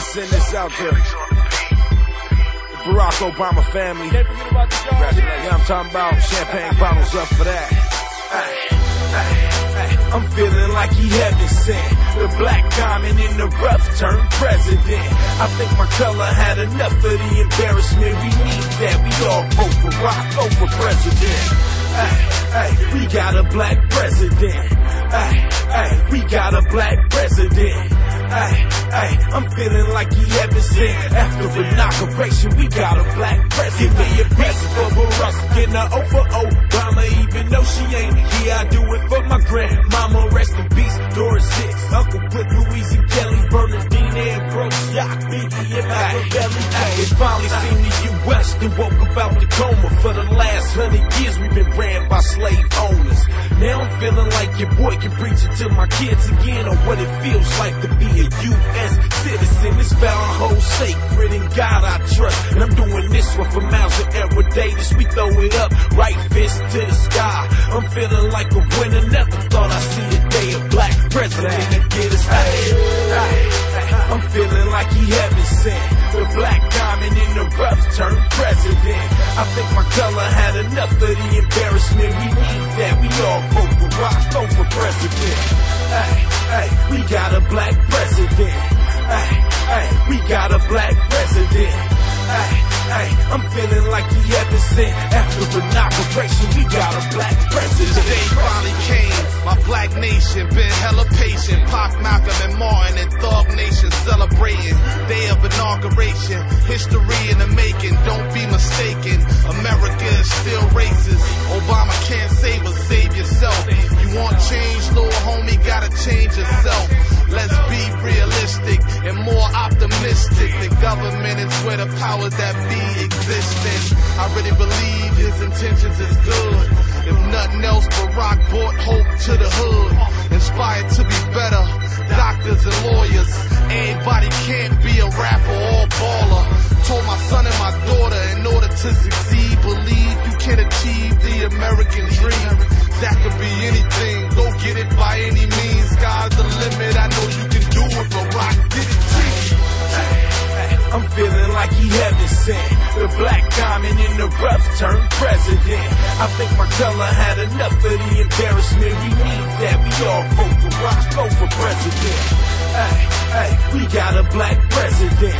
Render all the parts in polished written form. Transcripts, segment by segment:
send this out to the Barack Obama family. Congratulations. Yeah, I'm talking about champagne bottles up for that. I'm feeling like he heaven sent. The black diamond in the rough turned president. I think my color had enough of the embarrassment. We need that. We all vote for Barack, vote for president. We got a black president. We got a black president. I'm feeling like he heaven sent. After inauguration, we got a black president. Give me a piece for Barack, getting her over Obama, even though she ain't here. I do it for my grandmama, rest in peace. Doris Hicks, Uncle Britt, Louise and Kelly, Bernadine, Ambrose, Yacht, Biggie, and Machiavelli. It finally seen the U.S. and woke up out the coma. For the last 100 years, we've been ran by slave owners. Now I'm feeling like your boy can preach it to my kids again on what it feels like to be a U.S. citizen. This vow I hold sacred, in God I trust. And I'm doing this one for miles and Erudatus. We throw it up, right fist to the sky. I'm feeling like a winner. Never thought I'd see the day a black president to get us I'm feeling like he heaven sent. The black diamond in the rough turned president. I think my color had enough of the embarrassment. We need that. We all vote for Barack, vote for president. We got a black president. We got a black president. I'm feeling like he heaven sent. After inauguration, we got a black president. The day finally came. My black nation been hella patient. Pac, Malcolm, and Martin and Thug Nation celebrating day of inauguration. History in the making. Don't be mistaken. America is still racist. Obama can't save us. Save yourself. You want change, little homie? Gotta change yourself. Let's be realistic and more optimistic. The government is where the powers that be existing. I really believe his intentions is good. If nothing else, Barack brought hope to the hood. Inspired to be better, doctors and lawyers. Everybody can't be a rapper or baller. Told my son and my daughter, in order to succeed, believe you can achieve the American dream. That could be anything, go get it by any means. Sky's the limit, I know you can do it, Barack did it too. I'm feeling like he heaven sent. The black diamond in the rough turned president. I think my color had enough of the embarrassment. We need that. We all vote for Barack, vote for president. We got a black president.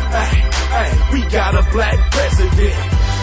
We got a black president.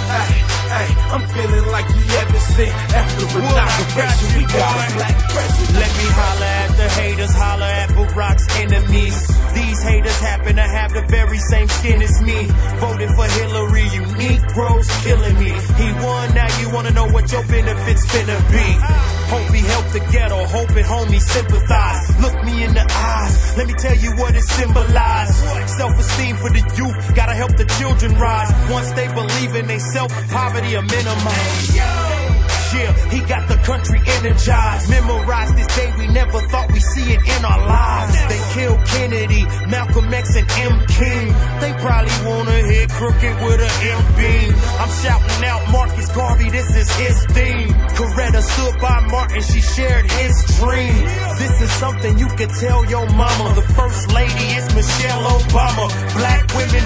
I'm feeling like he heaven sent. After inauguration, we got a black president. Let me holler at the haters, holler at Barack's enemies. These haters happen to have the very same skin as me. Voted for Hillary, you Negroes killing me. He won, now you wanna know what your benefits finna be. Hope he helped the ghetto, hoping homies sympathize. Look me in the eyes, let me tell you what it symbolized. Self-esteem for the youth, gotta help the children rise. Once they believe in themselves, poverty will minimize. Yeah, he got the country energized. Memorized this day, we never thought we'd see it in our lives. They killed Kennedy, Malcolm X, and M. King. They probably wanna hit crooked with an M-beam. I'm shouting out Marcus Garvey, this is his theme. Coretta stood by Martin, she shared his dream. This is something you could tell your mama. The first lady is Michelle Obama. Black women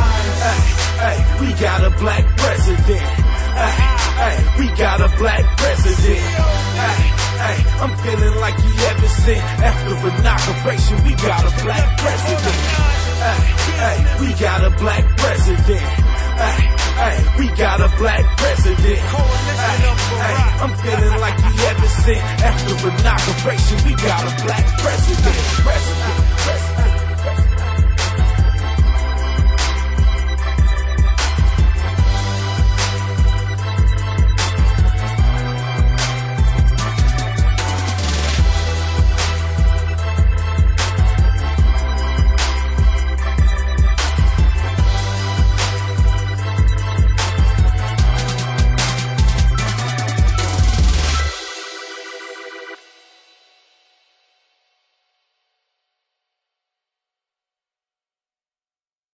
rise. We got a black president. We got a black president. I'm feeling like he heaven sent. After inauguration, we got a black president. We got a black president. We got a black president. I'm feeling like he heaven sent. After inauguration, we got a black president.